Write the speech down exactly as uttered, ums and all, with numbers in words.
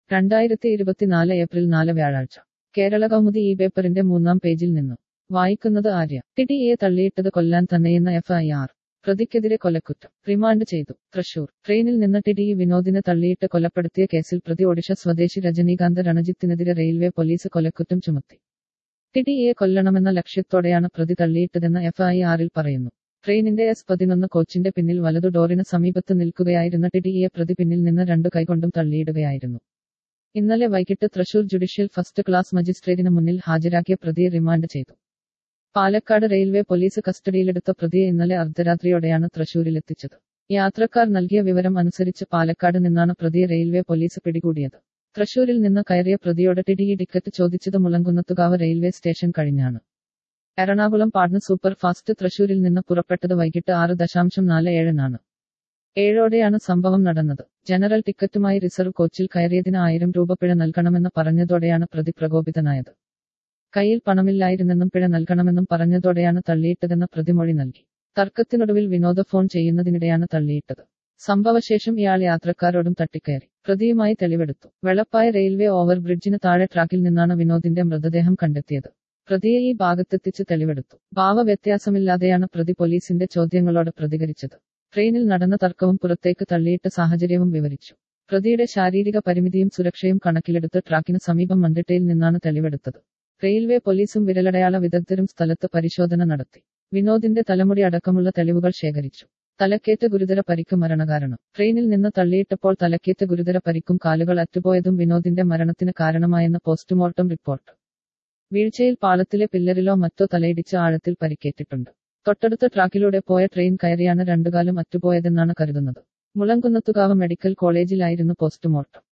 രണ്ടായിരത്തി ഇരുപത്തിനാല് ഏപ്രിൽ നാല് വ്യാഴാഴ്ച കേരള കൗമുദി ഈ പേപ്പറിന്റെ മൂന്നാം പേജിൽ നിന്നും വായിക്കുന്നത് ആര്യ. ടിടിയെ തള്ളിയിട്ടത് കൊല്ലാൻ തന്നെയെന്ന എഫ് ഐ ആർ. പ്രതിക്കെതിരെ കൊലക്കുറ്റം. റിമാൻഡ് ചെയ്തു. തൃശൂർ. ട്രെയിനിൽ നിന്ന് ടിടി വിനോദിനെ തള്ളിയിട്ട് കൊലപ്പെടുത്തിയ കേസിൽ പ്രതി ഒഡിഷ സ്വദേശി രജനീകാന്ത് രണജിത്തിനെതിരെ റെയിൽവേ പോലീസ് കൊലക്കുറ്റം ചുമത്തി. ടിടിയെ കൊല്ലണമെന്ന ലക്ഷ്യത്തോടെയാണ് പ്രതി തള്ളിയിട്ടതെന്ന് എഫ് ഐ ആറിൽ പറയുന്നു. ട്രെയിനിന്റെ എസ് പതിനൊന്ന് കോച്ചിന്റെ പിന്നിൽ വലതു ഡോറിന് സമീപത്ത് നിൽക്കുകയായിരുന്ന ടിടിയെ പ്രതി പിന്നിൽ നിന്ന് രണ്ടു കൈകൊണ്ടും തള്ളിയിടുകയായിരുന്നു. ഇന്നലെ വൈകിട്ട് തൃശൂർ ജുഡീഷ്യൽ ഫസ്റ്റ് ക്ലാസ് മജിസ്ട്രേറ്റിന് മുന്നിൽ ഹാജരാക്കിയ പ്രതിയെ റിമാൻഡ് ചെയ്തു. പാലക്കാട് റെയിൽവേ പോലീസ് കസ്റ്റഡിയിലെടുത്ത പ്രതിയെ ഇന്നലെ അർദ്ധരാത്രിയോടെയാണ് തൃശൂരിലെത്തിച്ചത്. യാത്രക്കാർ നൽകിയ വിവരം അനുസരിച്ച് പാലക്കാട് നിന്നാണ് പ്രതിയെ റെയിൽവേ പോലീസ് പിടികൂടിയത്. തൃശൂരിൽ നിന്ന് കയറിയ പ്രതിയോട് ടിടിഇ ടിക്കറ്റ് ചോദിച്ചത് മുളങ്കുന്നത്തുകാവ് റെയിൽവേ സ്റ്റേഷൻ കഴിഞ്ഞാണ്. എറണാകുളം പാട്ന സൂപ്പർ ഫാസ്റ്റ് തൃശൂരിൽ നിന്ന് പുറപ്പെട്ടത് വൈകിട്ട് ആറ് ദശാംശം നാല് ഏഴിനാണ്. ഏഴോടെയാണ് സംഭവം നടന്നത്. ജനറൽ ടിക്കറ്റുമായി റിസർവ് കോച്ചിൽ കയറിയതിന് ആയിരം രൂപ പിഴ നൽകണമെന്ന് പറഞ്ഞതോടെയാണ് പ്രതി പ്രകോപിതനായത്. കയ്യിൽ പണമില്ലായിരുന്നെന്നും പിഴ നൽകണമെന്നും പറഞ്ഞതോടെയാണ് തള്ളിയിട്ടതെന്ന് പ്രതിമൊഴി നൽകി. തർക്കത്തിനൊടുവിൽ വിനോദ ഫോൺ ചെയ്യുന്നതിനിടെയാണ് തള്ളിയിട്ടത്. സംഭവശേഷം ഇയാൾ യാത്രക്കാരോടും തട്ടിക്കയറി. പ്രതിയുമായി തെളിവെടുത്തു. വെളപ്പായ റെയിൽവേ ഓവർബ്രിഡ്ജിന് താഴെ ട്രാക്കിൽ നിന്നാണ് വിനോദിന്റെ മൃതദേഹം കണ്ടെത്തിയത്. പ്രതിയെ ഈ ഭാഗത്തെത്തിച്ച് തെളിവെടുത്തു. ഭാവവ്യത്യാസമില്ലാതെയാണ് പ്രതി പോലീസിന്റെ ചോദ്യങ്ങളോട് പ്രതികരിച്ചത്. ട്രെയിനിൽ നടന്ന തർക്കവും പുറത്തേക്ക് തള്ളിയിട്ട സാഹചര്യവും വിവരിച്ചു. പ്രതിയുടെ ശാരീരിക പരിമിതിയും സുരക്ഷയും കണക്കിലെടുത്ത് ട്രാക്കിന് സമീപം മണ്ടിട്ടയിൽ നിന്നാണ് തെളിവെടുത്തത്. റെയിൽവേ പോലീസും വിരലടയാള വിദഗ്ധരും സ്ഥലത്ത് പരിശോധന നടത്തി. വിനോദിന്റെ തലമുടി അടക്കമുള്ള തെളിവുകൾ ശേഖരിച്ചു. തലക്കേറ്റ ഗുരുതര പരിക്ക് മരണകാരണം. ട്രെയിനിൽ നിന്ന് തള്ളിയിട്ടപ്പോൾ തലക്കേറ്റ ഗുരുതര പരിക്കും കാലുകൾ അറ്റുപോയതും വിനോദിന്റെ മരണത്തിന് കാരണമായെന്ന് പോസ്റ്റ്മോർട്ടം റിപ്പോർട്ട്. വീഴ്ചയിൽ പാളത്തിലെ പില്ലറിലോ മറ്റോ തലയിടിച്ച് ആഴത്തിൽ പരിക്കേറ്റിട്ടുണ്ട്. തൊട്ടടുത്ത ട്രാക്കിലൂടെ പോയ ട്രെയിൻ കയറിയാണ് രണ്ടുകാലും അറ്റുപോയതെന്നാണ് കരുതുന്നത്. മുളങ്കുന്നത്തുകാവ് മെഡിക്കൽ കോളേജിലായിരുന്നു പോസ്റ്റ്മോർട്ടം.